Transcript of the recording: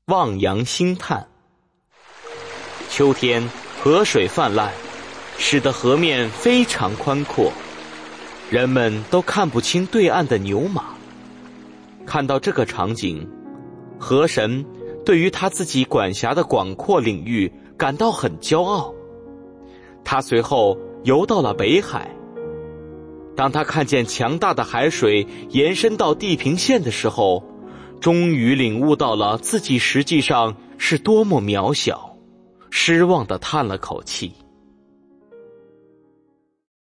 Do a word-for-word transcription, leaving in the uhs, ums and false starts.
望洋兴叹。秋天河水泛滥，使得河面非常宽阔，人们都看不清对岸的牛马。看到这个场景，河神对于他自己管辖的广阔领域感到很骄傲。他随后游到了北海。当他看见强大的海水延伸到地平线的时候，终于领悟到了自己实际上是多么渺小，失望地叹了口气。